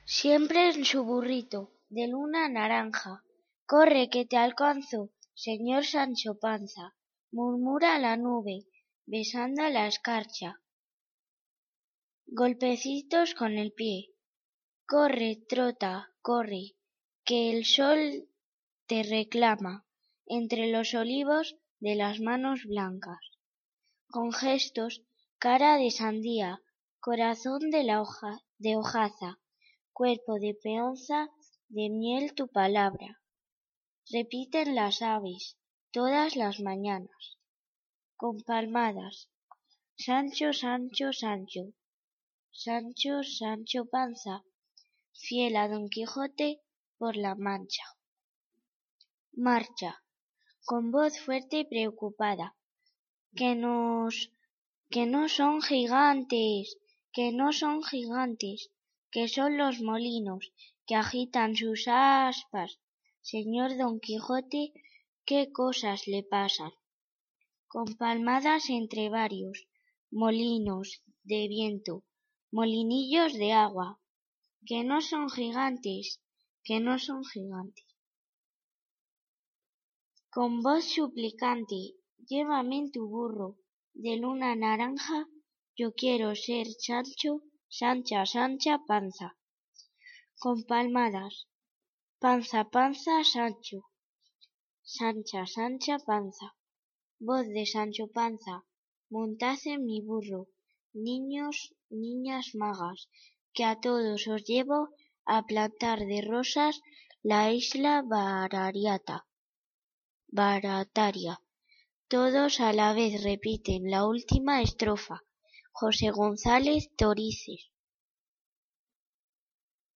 siempre en su burrito de luna naranja. Corre que te alcanzo, señor Sancho Panza, murmura la nube, besando la escarcha. Golpecitos con el pie. Corre, trota, corre, que el sol te reclama entre los olivos de las manos blancas. Con gestos, cara de sandía, corazón de hojaza, cuerpo de peonza, de miel tu palabra. Repiten las aves todas las mañanas, con palmadas. Sancho, Sancho, Sancho, Sancho, Sancho Panza, fiel a Don Quijote por la Mancha. Marcha, con voz fuerte y preocupada, que no son gigantes, que no son gigantes, que son los molinos que agitan sus aspas. Señor Don Quijote, ¿qué cosas le pasan? Con palmadas entre varios molinos de viento, molinillos de agua, que no son gigantes, que no son gigantes. Con voz suplicante, llévame en tu burro de luna naranja, yo quiero ser Sancho, Sancha, Sancha Panza. Con palmadas, panza, panza, Sancho, Sancha, Sancha Panza. Voz de Sancho Panza, montad en mi burro, niños, niñas magas, que a todos os llevo a plantar de rosas la isla Barataria. Todos a la vez repiten la última estrofa. José González Torices.